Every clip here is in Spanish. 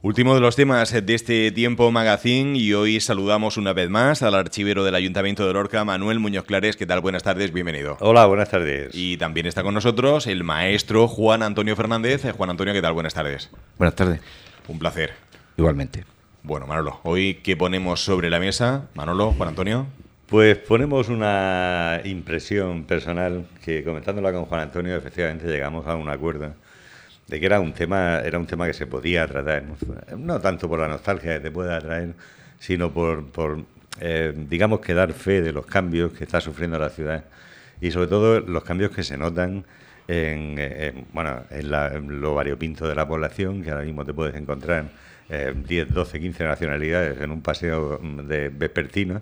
Último de los temas de este Tiempo Magazine y hoy saludamos una vez más al archivero del Ayuntamiento de Lorca, Manuel Muñoz Clares. ¿Qué tal? Buenas tardes, bienvenido. Hola, buenas tardes. Y también está con nosotros el maestro Juan Antonio Fernández. Juan Antonio, ¿qué tal? Buenas tardes. Buenas tardes. Un placer. Igualmente. Bueno, Manolo, hoy ¿qué ponemos sobre la mesa? Manolo, Juan Antonio. Pues ponemos una impresión personal que comentándola con Juan Antonio efectivamente llegamos a un acuerdo de que era un tema que se podía tratar, no tanto por la nostalgia que te pueda traer, sino por digamos que dar fe de los cambios que está sufriendo la ciudad y sobre todo los cambios que se notan en lo variopinto de la población, que ahora mismo te puedes encontrar 10, 12, 15 nacionalidades en un paseo de vespertino.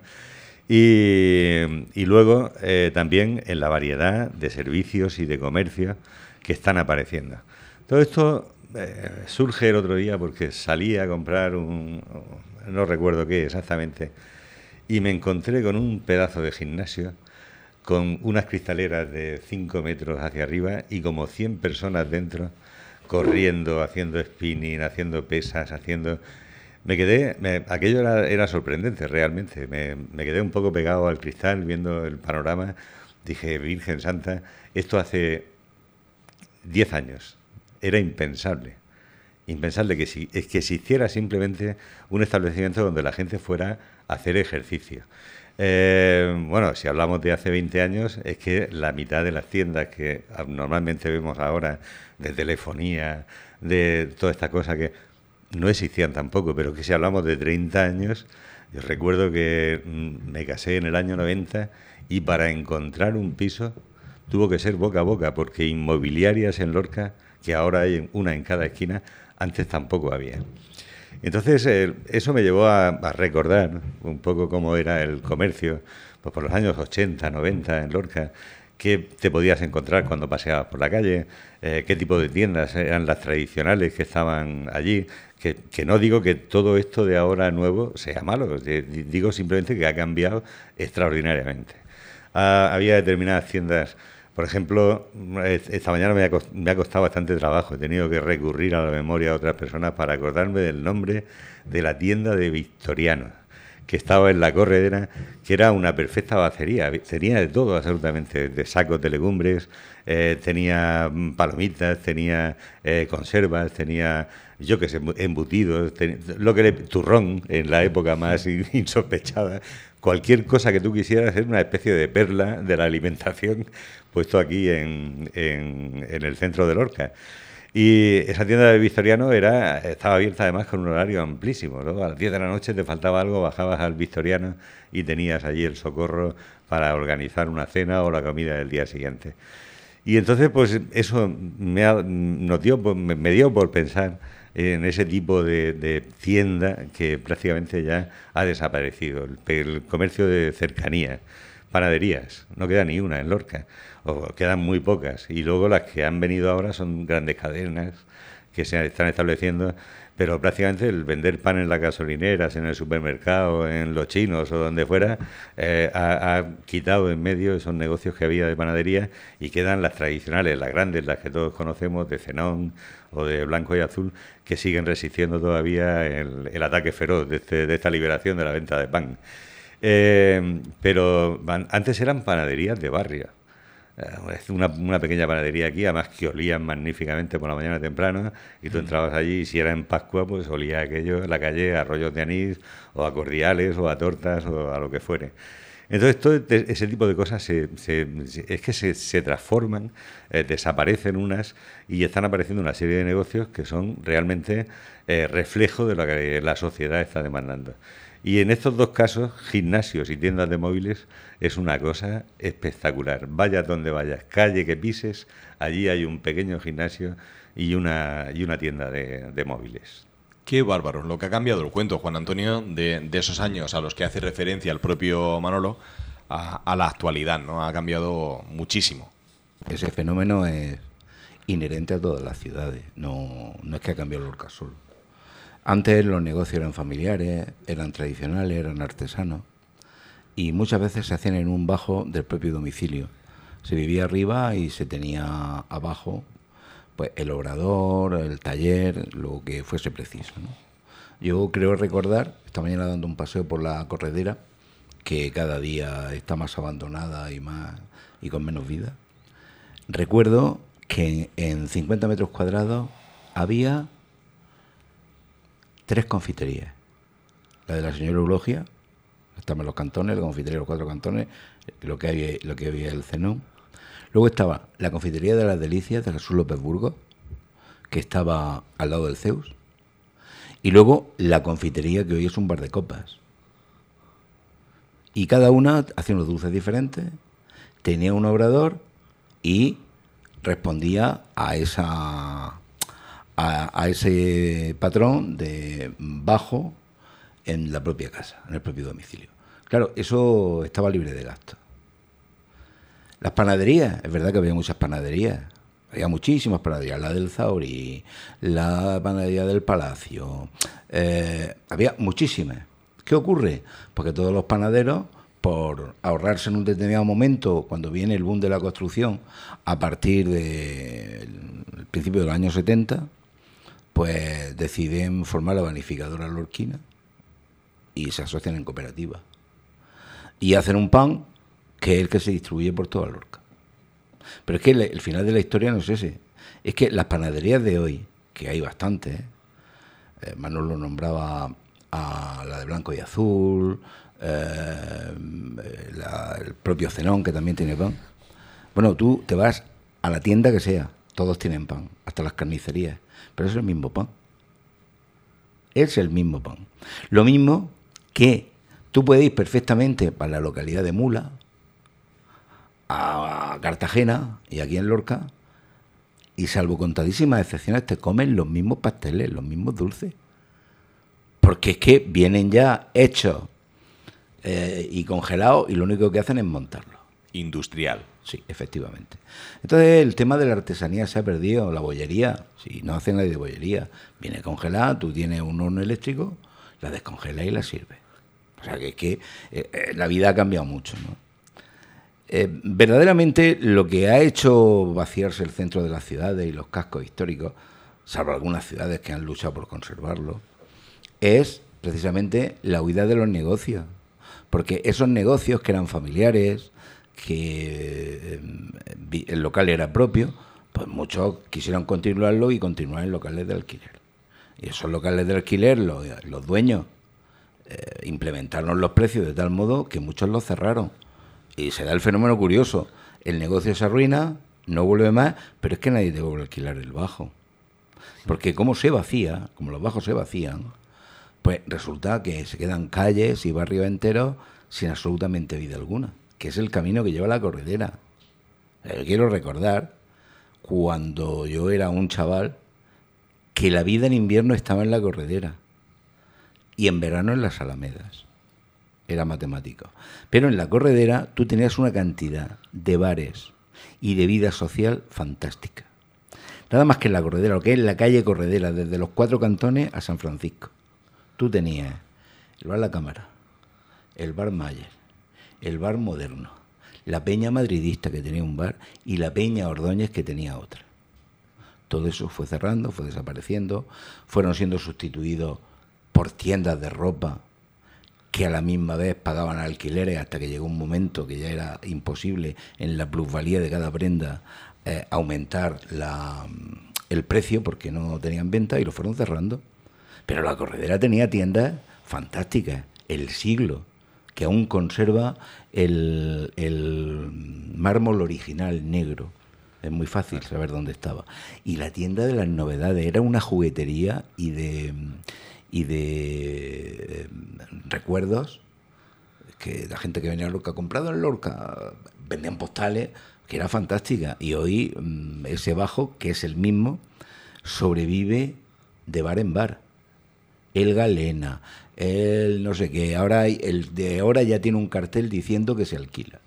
Y luego también en la variedad de servicios y de comercios que están apareciendo. Todo esto surge el otro día porque salí a comprar no recuerdo qué exactamente, y me encontré con un pedazo de gimnasio con unas cristaleras de 5 metros hacia arriba y como 100 personas dentro, corriendo, haciendo spinning, haciendo pesas, aquello era sorprendente realmente, me quedé un poco pegado al cristal viendo el panorama, dije, Virgen Santa, esto hace 10 años era impensable que se hiciera simplemente un establecimiento donde la gente fuera a hacer ejercicio. Si hablamos de hace 20 años, es que la mitad de las tiendas que normalmente vemos ahora, de telefonía, de toda esta cosa que no existían tampoco, pero que si hablamos de 30 años, yo recuerdo que me casé en el año 90 y para encontrar un piso tuvo que ser boca a boca, porque inmobiliarias en Lorca, que ahora hay una en cada esquina, antes tampoco había. Entonces, eso me llevó a recordar un poco cómo era el comercio pues por los años 80, 90 en Lorca, qué te podías encontrar cuando paseabas por la calle, qué tipo de tiendas eran las tradicionales que estaban allí, que no digo que todo esto de ahora nuevo sea malo, digo simplemente que ha cambiado extraordinariamente. Había determinadas tiendas. Por ejemplo, esta mañana me ha costado bastante trabajo. He tenido que recurrir a la memoria de otras personas para acordarme del nombre de la tienda de Victoriano, que estaba en la Corredera, que era una perfecta bacería. Tenía de todo, absolutamente, de sacos de legumbres, tenía palomitas, tenía conservas, tenía, yo qué sé, embutidos, turrón en la época más insospechada. Cualquier cosa que tú quisieras es una especie de perla de la alimentación puesto aquí en el centro de Lorca. Y esa tienda de Victoriano estaba abierta además con un horario amplísimo, ¿no? A las 10 de la noche te faltaba algo, bajabas al Victoriano y tenías allí el socorro para organizar una cena o la comida del día siguiente. Y entonces, pues eso me dio por pensar en ese tipo de tienda que prácticamente ya ha desaparecido. El comercio de cercanía, panaderías, no queda ni una en Lorca, o quedan muy pocas. Y luego las que han venido ahora son grandes cadenas que se están estableciendo, pero prácticamente el vender pan en las gasolineras, en el supermercado, en los chinos o donde fuera, ha quitado en medio esos negocios que había de panadería y quedan las tradicionales, las grandes, las que todos conocemos, de Zenón o de Blanco y Azul, que siguen resistiendo todavía el ataque feroz de esta liberación de la venta de pan. Pero antes eran panaderías de barrio. Una pequeña panadería aquí, además que olían magníficamente por la mañana temprano, y tú entrabas allí y si era en Pascua, pues olía aquello en la calle a rollos de anís, o a cordiales, o a tortas, o a lo que fuere. Entonces, todo ese tipo de cosas se transforman, desaparecen unas y están apareciendo una serie de negocios que son realmente reflejo de lo que la sociedad está demandando. Y en estos dos casos, gimnasios y tiendas de móviles, es una cosa espectacular. Vayas donde vayas, calle que pises, allí hay un pequeño gimnasio y una tienda de móviles. Qué bárbaro, lo que ha cambiado el cuento, Juan Antonio, de esos años a los que hace referencia el propio Manolo a la actualidad, ¿no? Ha cambiado muchísimo. Ese fenómeno es inherente a todas las ciudades, no es que ha cambiado Lorca solo. Antes los negocios eran familiares, eran tradicionales, eran artesanos y muchas veces se hacían en un bajo del propio domicilio. Se vivía arriba y se tenía abajo pues el obrador, el taller, lo que fuese preciso, ¿no? Yo creo recordar, esta mañana dando un paseo por la corredera, que cada día está más abandonada y con menos vida. Recuerdo que en 50 metros cuadrados había 3 confiterías. La de la señora Eulogia, estaban los cantones, la confitería de los 4 cantones, lo que había el Zenón. Luego estaba la confitería de las Delicias de Jesús López Burgos, que estaba al lado del Zeus. Y luego la confitería que hoy es un bar de copas. Y cada una hacía unos dulces diferentes, tenía un obrador y respondía a ese patrón de bajo en la propia casa, en el propio domicilio. Claro, eso estaba libre de gasto. Las panaderías, es verdad que había muchas panaderías, había muchísimas panaderías, la del Zahorí, la panadería del Palacio, había muchísimas. ¿Qué ocurre? Porque todos los panaderos, por ahorrarse en un determinado momento, cuando viene el boom de la construcción, a partir del principio de los años 70, pues deciden formar la panificadora lorquina y se asocian en cooperativa. Y hacen un pan que es el que se distribuye por toda Lorca. Pero es que el final de la historia no es ese. Es que las panaderías de hoy, que hay bastantes, Manolo nombraba a la de blanco y azul, el propio Zenón, que también tiene pan. Bueno, tú te vas a la tienda que sea, todos tienen pan, hasta las carnicerías, pero es el mismo pan. Es el mismo pan. Lo mismo que tú puedes ir perfectamente para la localidad de Mula, a Cartagena y aquí en Lorca, y salvo contadísimas excepciones te comen los mismos pasteles, los mismos dulces, porque es que vienen ya hechos y congelados y lo único que hacen es montarlos. Industrial. Sí, efectivamente. Entonces el tema de la artesanía se ha perdido, la bollería, si no hace nadie de bollería, viene congelada, tú tienes un horno eléctrico, la descongelas y la sirves. O sea que es que la vida ha cambiado mucho, ¿no? Verdaderamente lo que ha hecho vaciarse el centro de las ciudades y los cascos históricos, salvo algunas ciudades que han luchado por conservarlo, es precisamente la huida de los negocios. Porque esos negocios que eran familiares, que el local era propio, pues muchos quisieron continuarlo y continuar en locales de alquiler. Y esos locales de alquiler, los dueños, implementaron los precios de tal modo que muchos los cerraron. Y se da el fenómeno curioso. El negocio se arruina, no vuelve más, pero es que nadie te vuelve a alquilar el bajo. Porque como se vacía, como los bajos se vacían, pues resulta que se quedan calles y barrios enteros sin absolutamente vida alguna, que es el camino que lleva la corredera. Quiero recordar, cuando yo era un chaval, que la vida en invierno estaba en la corredera y en verano en las alamedas. Era matemático. Pero en la corredera tú tenías una cantidad de bares y de vida social fantástica. Nada más que en la corredera, lo que es la calle Corredera, desde los 4 cantones a San Francisco. Tú tenías el bar La Cámara, el bar Mayer, el bar Moderno, la Peña Madridista, que tenía un bar, y la Peña Ordóñez, que tenía otra. Todo eso fue cerrando, fue desapareciendo, fueron siendo sustituidos por tiendas de ropa que a la misma vez pagaban alquileres, hasta que llegó un momento que ya era imposible en la plusvalía de cada prenda aumentar el precio porque no tenían venta y lo fueron cerrando. Pero la corredera tenía tiendas fantásticas. El Siglo, que aún conserva el mármol original negro. Es muy fácil saber dónde estaba. Y la tienda de las novedades era una juguetería y de recuerdos, que la gente que venía a Lorca, comprado en Lorca, vendían postales, que era fantástica. Y hoy ese bajo, que es el mismo, sobrevive de bar en bar. El Galena, el no sé qué, el de ahora ya tiene un cartel diciendo que se alquila.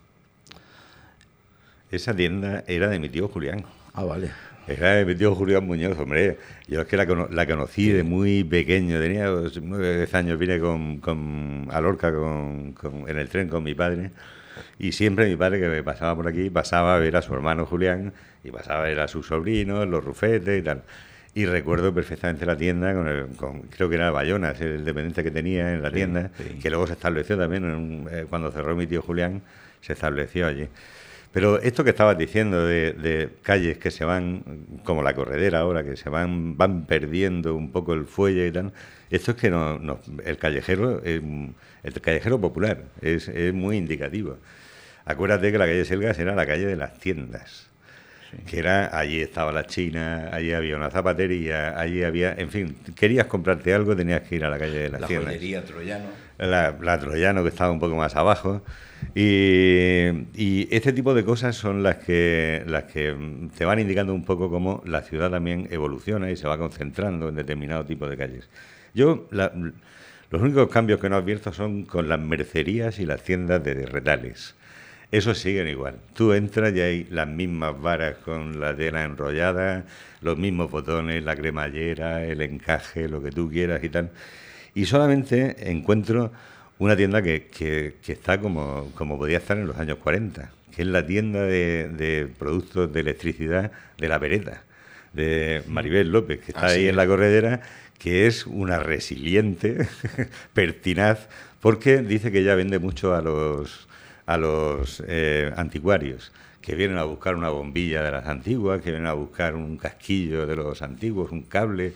Esa tienda era de mi tío Julián. Ah, vale. Era de mi tío Julián Muñoz, hombre. Yo es que la conocí de muy pequeño, tenía 9 o 10 años, vine a Lorca en el tren con mi padre, y siempre mi padre, que me pasaba por aquí, pasaba a ver a su hermano Julián, y pasaba a ver a sus sobrinos, los Rufetes y tal. Y recuerdo perfectamente la tienda, creo que era Bayona, el dependiente que tenía en la tienda, que luego se estableció también, cuando cerró mi tío Julián, se estableció allí. Pero esto que estabas diciendo de calles que se van, como la Corredera ahora, que se van perdiendo un poco el fuelle y tal, esto es que el callejero popular es muy indicativo. Acuérdate que la calle Selgas era la calle de las tiendas. Sí. Que allí estaba la China, allí había una zapatería, allí había, en fin, querías comprarte algo, tenías que ir a la calle de las tiendas. La joyería Troyano. La Troyano, que estaba un poco más abajo. Y este tipo de cosas son las que te van indicando un poco cómo la ciudad también evoluciona y se va concentrando en determinado tipo de calles. Los únicos cambios que no advierto son con las mercerías y las tiendas de retales. Esos siguen igual. Tú entras y hay las mismas varas con la tela enrollada, los mismos botones, la cremallera, el encaje, lo que tú quieras y tal. Y solamente encuentro una tienda que está como podía estar en los años 40, que es la tienda de productos de electricidad de La Pereta, de Maribel López, que está ahí en la Corredera, que es una resiliente, pertinaz, porque dice que ella vende mucho a los anticuarios, que vienen a buscar una bombilla de las antiguas, que vienen a buscar un casquillo de los antiguos, un cable.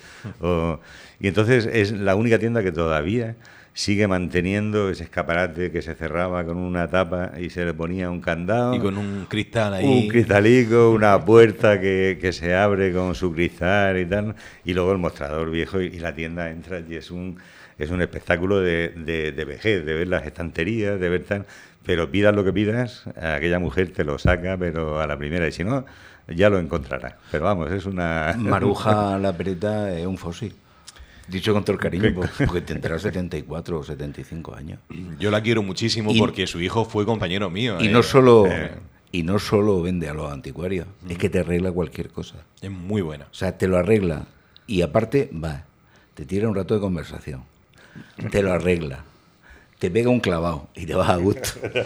Y entonces es la única tienda que todavía sigue manteniendo ese escaparate que se cerraba con una tapa y se le ponía un candado. Y con un cristal ahí. Un cristalico, una puerta que se abre con su cristal y tal. Y luego el mostrador viejo y la tienda entra y es un espectáculo de vejez, de ver las estanterías, de ver tal. Pero pidas lo que pidas, aquella mujer te lo saca, pero a la primera. Y si no, ya lo encontrará. Pero vamos, es una... Maruja La Pereta es un fósil. Dicho con todo el cariño, porque tendrá 74 o 75 años. Yo la quiero muchísimo porque su hijo fue compañero mío. Y no solo vende a los anticuarios, es que te arregla cualquier cosa. Es muy buena. O sea, te lo arregla y aparte, te tira un rato de conversación, te lo arregla, te pega un clavado y te vas a gusto.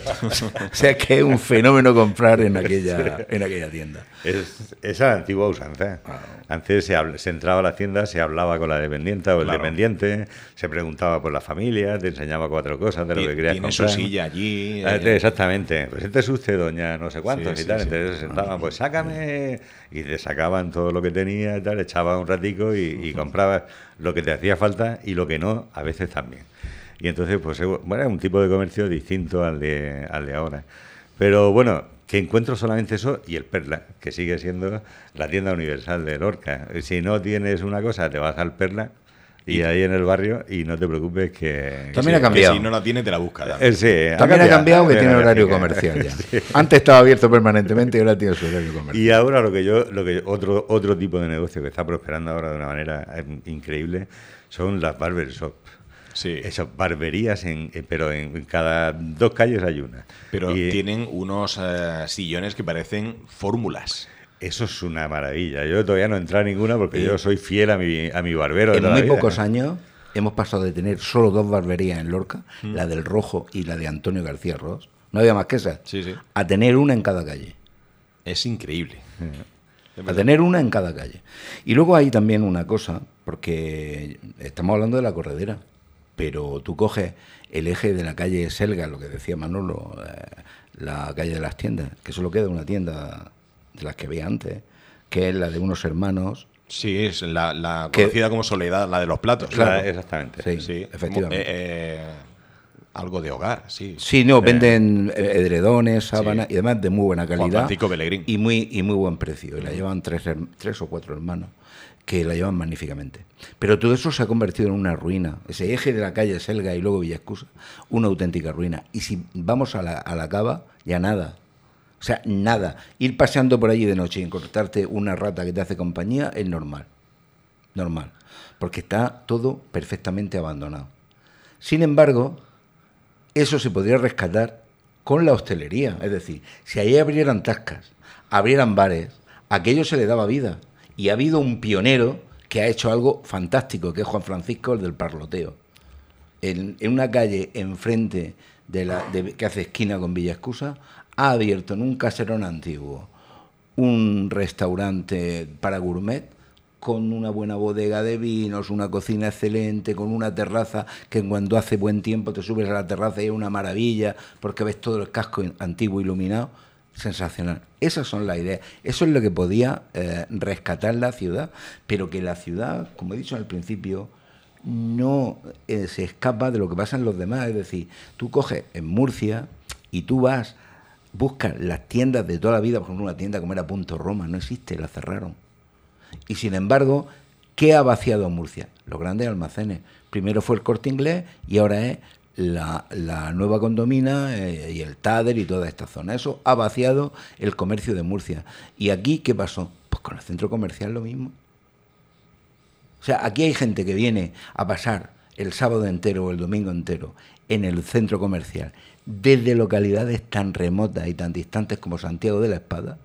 O sea, que es un fenómeno comprar en aquella tienda. Esa antigua usanza. Antes se entraba a la tienda, se hablaba con la dependiente o el dependiente, se preguntaba por la familia, te enseñaba 4 cosas de lo que querías comprar. Tiene su silla allí. Exactamente. Preséntese usted, doña no sé cuántos y tal. Entonces se sentaban, pues sácame. Y te sacaban todo lo que tenía y tal, echabas un ratico y comprabas lo que te hacía falta y lo que no, a veces también. Y entonces, pues bueno, es un tipo de comercio distinto al de ahora. Pero bueno, que encuentro solamente eso y el Perla, que sigue siendo la tienda universal de Lorca. Si no tienes una cosa, te vas al Perla y ahí en el barrio y no te preocupes que... También ha cambiado. Que si no la tiene, te la busca. También ha cambiado, que tiene horario comercial ya. Sí. Antes estaba abierto permanentemente y ahora tiene su horario comercial. Y ahora otro tipo de negocio que está prosperando ahora de una manera increíble son las barbershop. Sí. Esas barberías, pero en cada 2 calles hay una. Pero tienen unos sillones que parecen fórmulas. Eso es una maravilla. Yo todavía no he entrado a ninguna porque yo soy fiel a mi barbero. En muy pocos años hemos pasado de tener solo 2 barberías en Lorca, la del Rojo y la de Antonio García Ros, no había más que esa, a tener una en cada calle. Es increíble. A tener una en cada calle. Y luego hay también una cosa, porque estamos hablando de la Corredera, pero tú coges el eje de la calle Selga, lo que decía Manolo, la calle de las tiendas, que solo queda una tienda de las que había antes, que es la de unos hermanos. Sí, es la conocida como Soledad, la de los platos. Claro, exactamente. Sí, efectivamente. Algo de hogar, sí. Sí, venden edredones, sábanas y además de muy buena calidad. Juan Francisco Pellegrín. Y muy buen precio. Y la llevan 3 o 4 hermanos, que la llevan magníficamente. Pero todo eso se ha convertido en una ruina. Ese eje de la calle Selga y luego Villaescusa, una auténtica ruina. Y si vamos a la Cava, ya nada. O sea, nada. Ir paseando por allí de noche y encontrarte una rata que te hace compañía es normal. Normal. Porque está todo perfectamente abandonado. Sin embargo, eso se podría rescatar con la hostelería. Es decir, si ahí abrieran tascas, abrieran bares, aquello se le daba vida. Y ha habido un pionero que ha hecho algo fantástico, que es Juan Francisco, el del parloteo. En una calle enfrente que hace esquina con Villaescusa, ha abierto en un caserón antiguo un restaurante para gourmet con una buena bodega de vinos, una cocina excelente, con una terraza que cuando hace buen tiempo te subes a la terraza y es una maravilla porque ves todo el casco antiguo iluminado. Sensacional. Esas son las ideas. Eso es lo que podía rescatar la ciudad, pero que la ciudad, como he dicho al principio, no se escapa de lo que pasa en los demás. Es decir, tú coges en Murcia y tú buscas las tiendas de toda la vida. Por ejemplo, una tienda como era Punto Roma, no existe, la cerraron. Y sin embargo, ¿qué ha vaciado Murcia? Los grandes almacenes. Primero fue el Corte Inglés y ahora es la Nueva Condomina y el Tader y toda esta zona. Eso ha vaciado el comercio de Murcia. ¿Y aquí qué pasó? Pues con el centro comercial lo mismo. O sea, aquí hay gente que viene a pasar el sábado entero o el domingo entero en el centro comercial desde localidades tan remotas y tan distantes como Santiago de la Espada.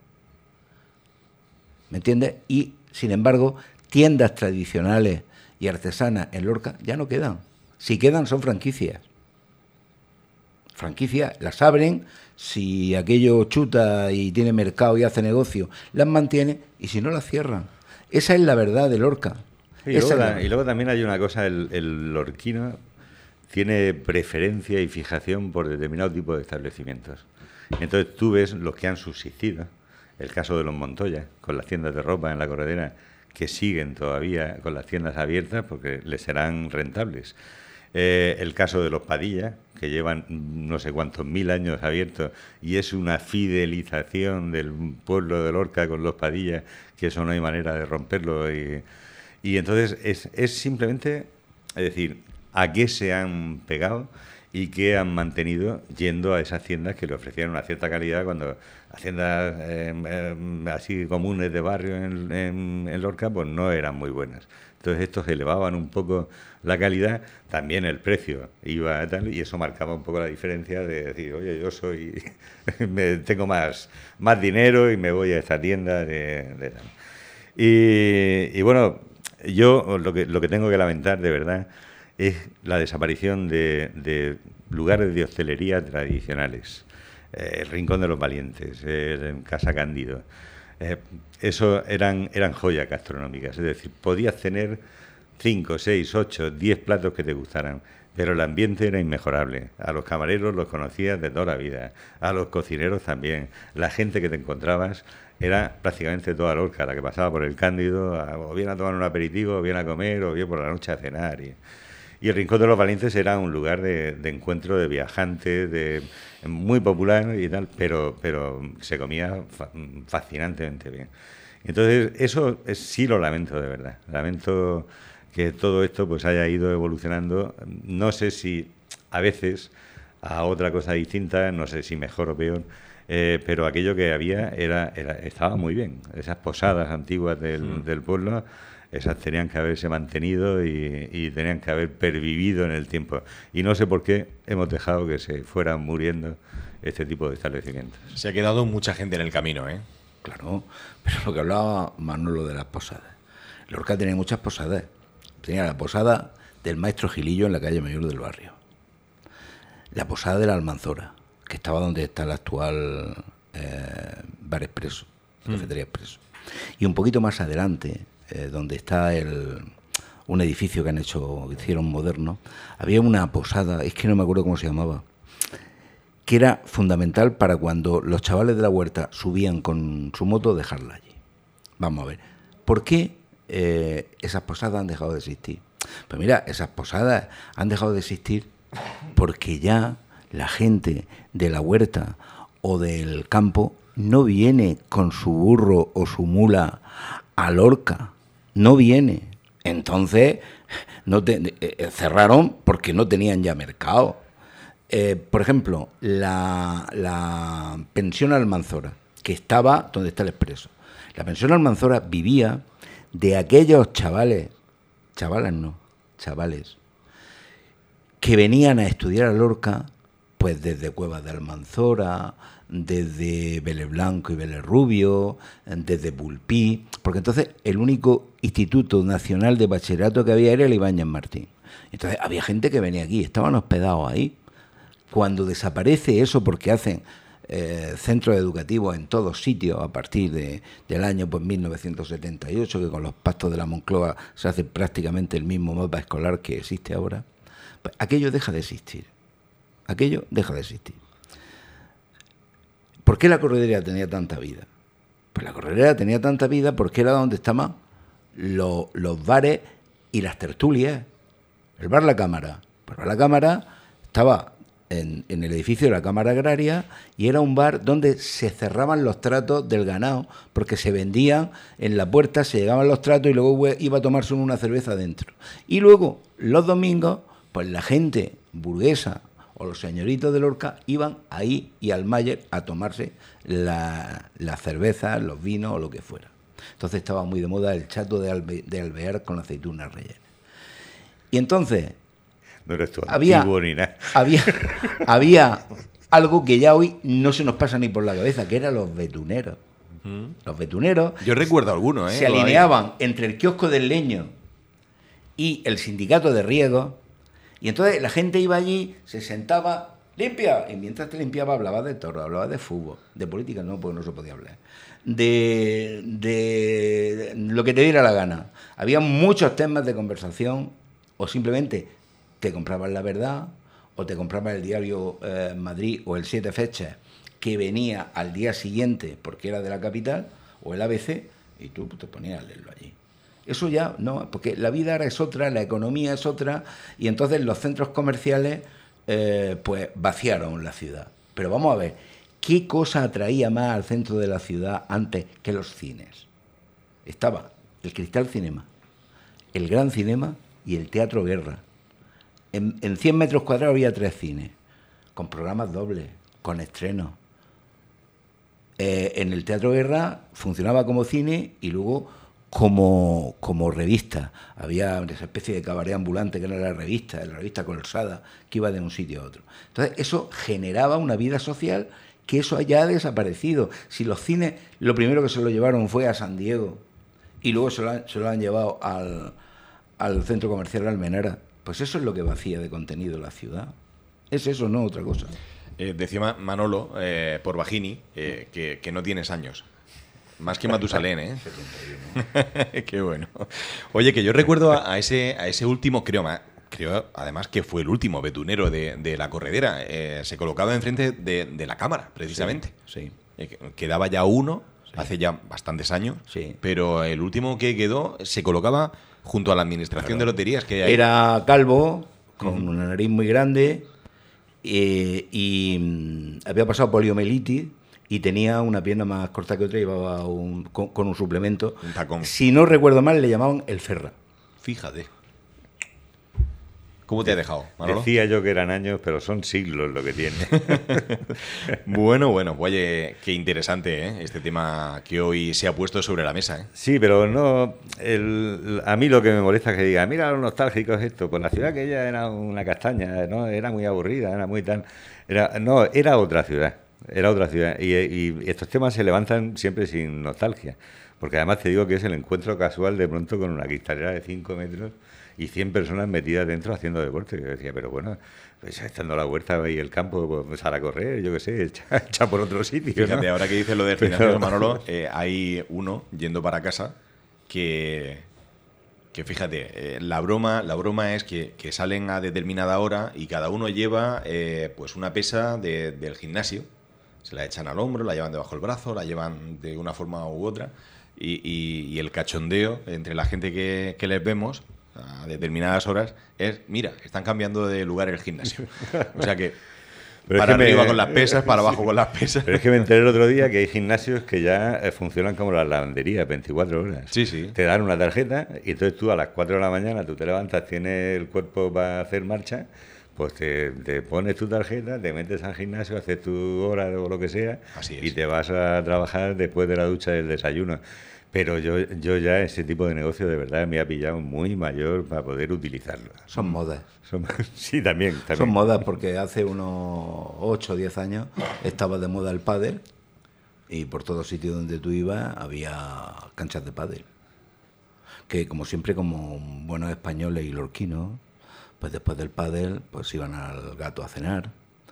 ¿Me entiendes? Y, sin embargo, tiendas tradicionales y artesanas en Lorca ya no quedan. Si quedan son franquicias. Franquicias las abren, si aquello chuta y tiene mercado y hace negocio, las mantiene, y si no las cierran. Esa es la verdad de Lorca. Y luego también hay una cosa, el lorquino tiene preferencia y fijación por determinado tipo de establecimientos. Entonces tú ves los que han subsistido, el caso de los Montoya, con las tiendas de ropa en la Corredera, que siguen todavía con las tiendas abiertas porque les serán rentables. El caso de los Padilla, que llevan no sé cuántos mil años abiertos, y es una fidelización del pueblo de Lorca con los Padilla, que eso no hay manera de romperlo. Y entonces es simplemente, es decir, a qué se han pegado y qué han mantenido yendo a esas tiendas que le ofrecían una cierta calidad cuando las tiendas así comunes de barrio en Lorca pues no eran muy buenas. Entonces estos elevaban un poco la calidad, también el precio iba tal, y eso marcaba un poco la diferencia de decir, oye, yo tengo más dinero y me voy a esta tienda de tal. Y bueno, yo lo que tengo que lamentar de verdad es la desaparición de lugares de hostelería tradicionales. El Rincón de los Valientes, Casa Cándido. Eso eran joyas gastronómicas. Es decir, podías tener 5, 6, 8, 10 platos que te gustaran, pero el ambiente era inmejorable. A los camareros los conocías de toda la vida, a los cocineros también. La gente que te encontrabas era prácticamente toda Lorca, la que pasaba por el Cándido, o bien a tomar un aperitivo, o bien a comer, o bien por la noche a cenar. Y el Rincón de los Valientes era un lugar de encuentro de viajantes, muy popular y tal, pero se comía fascinantemente bien. Entonces, eso sí lo lamento de verdad. Lamento que todo esto pues haya ido evolucionando. No sé si a veces a otra cosa distinta, no sé si mejor o peor, pero aquello que había estaba muy bien. Esas posadas antiguas del pueblo, esas tenían que haberse mantenido y tenían que haber pervivido en el tiempo. Y no sé por qué hemos dejado que se fueran muriendo este tipo de establecimientos. Se ha quedado mucha gente en el camino, ¿eh? Claro, pero lo que hablaba Manolo de las posadas. Lorca tenía muchas posadas. Tenía la posada del Maestro Gilillo en la calle Mayor del Barrio. La posada de la Almanzora, que estaba donde está el actual Bar Expreso, Cafetería Expreso. Y un poquito más adelante, donde está un edificio que hicieron moderno, había una posada, es que no me acuerdo cómo se llamaba, que era fundamental para cuando los chavales de la huerta subían con su moto, dejarla allí. Vamos a ver, ¿por qué esas posadas han dejado de existir? Pues mira, esas posadas han dejado de existir porque ya la gente de la huerta o del campo no viene con su burro o su mula a Lorca, no viene. Entonces cerraron porque no tenían ya mercado. Por ejemplo, la pensión Almanzora, que estaba donde está el Expreso. La pensión Almanzora vivía de aquellos chavales, que venían a estudiar a Lorca, pues desde Cuevas de Almanzora, desde Vélez Blanco y Vélez Rubio, desde Pulpí, porque entonces el único instituto nacional de bachillerato que había era el Ibáñez Martín. Entonces había gente que venía aquí, estaban hospedados ahí. Cuando desaparece eso porque hacen centros educativos en todos sitios a partir del año 1978, que con los pactos de la Moncloa se hace prácticamente el mismo mapa escolar que existe ahora, pues aquello deja de existir. Aquello deja de existir. ¿Por qué la Corredera tenía tanta vida? Pues la Corredera tenía tanta vida porque era donde estaban los bares y las tertulias. El bar La Cámara. Pues el bar La Cámara estaba en el edificio de la Cámara Agraria y era un bar donde se cerraban los tratos del ganado, porque se vendían en la puerta, se llegaban los tratos y luego iba a tomarse una cerveza dentro. Y luego, los domingos, pues la gente burguesa o los señoritos de Lorca iban ahí y al Mayer a tomarse las cervezas, los vinos o lo que fuera. Entonces estaba muy de moda el chato de Alvear con aceitunas rellenas. Y entonces no eres tú antiguo ni nada. Había algo que ya hoy no se nos pasa ni por la cabeza, que eran los betuneros. Los betuneros... Yo recuerdo algunos, se alineaban entre el kiosco del leño y el sindicato de riego, y entonces la gente iba allí, se sentaba, limpia, y mientras te limpiaba hablaba de toro, hablaba de fútbol, de política no, porque no se podía hablar, de lo que te diera la gana. Había muchos temas de conversación, o simplemente te compraban La Verdad, o te compraban el diario Madrid o el Siete Fechas, que venía al día siguiente porque era de la capital, o el ABC, y tú te ponías a leerlo allí. Eso ya no, porque la vida ahora es otra, la economía es otra, y entonces los centros comerciales pues vaciaron la ciudad. Pero vamos a ver, ¿qué cosa atraía más al centro de la ciudad antes que los cines? Estaba el Cristal Cinema, el Gran Cinema y el Teatro Guerra. En 100 metros cuadrados había 3 cines, con programas dobles, con estrenos. En el Teatro Guerra funcionaba como cine y luego como revista. Había una especie de cabaret ambulante que era la revista colosada, que iba de un sitio a otro. Entonces eso generaba una vida social que eso ya ha desaparecido. Si los cines, lo primero que se lo llevaron fue a San Diego y luego se lo han llevado al centro comercial Almenara, pues eso es lo que vacía de contenido la ciudad. Es eso, no otra cosa. Decía Manolo, por Bajini, que no tienes años. Más que Matusalén, ¿eh? 71. Qué bueno. Oye, que yo recuerdo a ese último, creo además que fue el último betunero de la Corredera. Se colocaba enfrente de la cámara, precisamente. Sí. Quedaba ya uno, hace ya bastantes años, sí. Pero el último que quedó se colocaba junto a la administración de loterías que hay. Era calvo, con una nariz muy grande, y había pasado poliomielitis y tenía una pierna más corta que otra y llevaba con un suplemento. Un tacón. Si no recuerdo mal, le llamaban el Ferra. Fíjate. ¿Cómo te ha dejado, Manolo? Decía yo que eran años, pero son siglos lo que tiene. Bueno, oye, qué interesante, este tema que hoy se ha puesto sobre la mesa. Sí, pero no. A mí lo que me molesta es que diga, mira lo nostálgico es esto. Pues la ciudad que ella era una castaña, ¿no? Era muy aburrida, era muy tal. Era otra ciudad. Era otra ciudad. Y estos temas se levantan siempre sin nostalgia. Porque además te digo que es el encuentro casual de pronto con una cristalera de 5 metros y 100 personas metidas dentro haciendo deporte. Yo decía, pero bueno, pues estando la huerta y el campo, pues a correr, yo qué sé, echa por otro sitio. Fíjate, ¿no? ahora que dices lo del gimnasio, Manolo, hay uno yendo para casa que fíjate, la broma es que salen a determinada hora y cada uno lleva pues una pesa del gimnasio. Se la echan al hombro, la llevan debajo del brazo, la llevan de una forma u otra y el cachondeo entre la gente que les vemos a determinadas horas es, mira, están cambiando de lugar el gimnasio. O sea que pero para es que arriba con las pesas, para abajo con las pesas. Pero es que me enteré el otro día que hay gimnasios que ya funcionan como las lavanderías, 24 horas. Sí. Te dan una tarjeta y entonces tú a las 4 de la mañana tú te levantas, tienes el cuerpo para hacer marcha, pues te pones tu tarjeta, te metes al gimnasio, haces tu hora o lo que sea. Así es. Y te vas a trabajar después de la ducha y el desayuno. Pero yo ya ese tipo de negocio de verdad me ha pillado muy mayor para poder utilizarlo. Son modas. Sí, también. Son modas porque hace unos 8 o 10 años estaba de moda el pádel y por todo sitio donde tú ibas había canchas de pádel. Que como siempre, como buenos españoles y lorquinos, pues después del pádel pues iban al Gato a cenar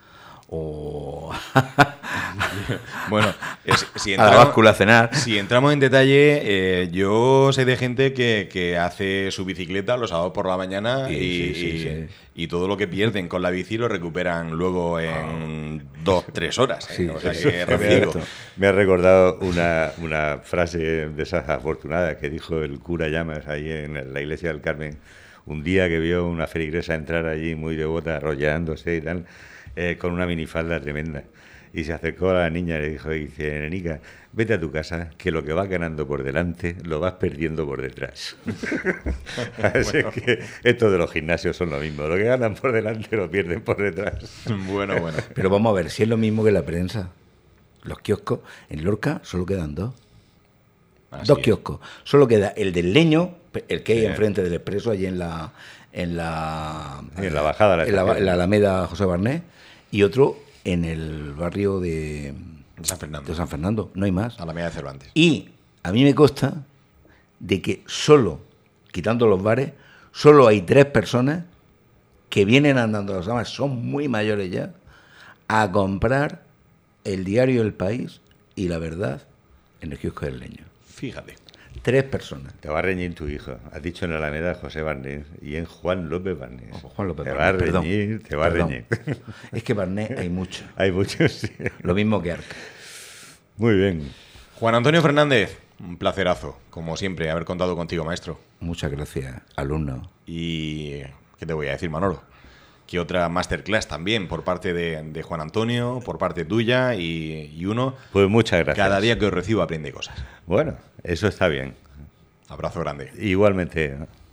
o Bueno, a la báscula a cenar. Si entramos en detalle, yo sé de gente que hace su bicicleta los sábados por la mañana y todo lo que pierden con la bici lo recuperan luego en 2-3 horas. Sí, O sea, sí, que es rápido. cierto. Me ha recordado una frase de esas afortunadas que dijo el cura Llamas ahí en la iglesia del Carmen, un día que vio una feligresa entrar allí muy devota, arrollándose y tal, con una minifalda tremenda. Y se acercó a la niña y le dice, nenica, vete a tu casa, que lo que vas ganando por delante lo vas perdiendo por detrás. Así que estos de los gimnasios son lo mismo, lo que ganan por delante lo pierden por detrás. Bueno. Pero vamos a ver, si es lo mismo que la prensa. Los kioscos, en Lorca solo quedan dos. Así Dos es. kioscos. Solo queda el del Leño, el que hay Sí. enfrente del Expreso, allí en la bajada de la en la estación. Alameda José Barnet, y otro en el barrio de San Fernando, no hay más. a la media de Cervantes. Y a mí me consta de que solo, quitando los bares, solo hay 3 personas que vienen andando a las amas, son muy mayores ya, a comprar el diario El País y La Verdad en el kiosco del Leño. Fíjate. 3 personas. Te va a reñir tu hijo. Has dicho en la Alameda José Barnés y en Juan López Barnés. Juan López te Barnés, va a perdón. reñir, te va a Perdón. reñir. Es que Barnet hay mucho. Hay muchos, sí. Lo mismo que Arca. Muy bien. Juan Antonio Fernández, un placerazo, como siempre, haber contado contigo, maestro. Muchas gracias, alumno. Y, ¿qué te voy a decir, Manolo? Que otra masterclass también por parte de Juan Antonio, por parte tuya y uno, Pues muchas gracias. cada día que os recibo aprende cosas. Bueno, eso está bien. Abrazo grande. Igualmente.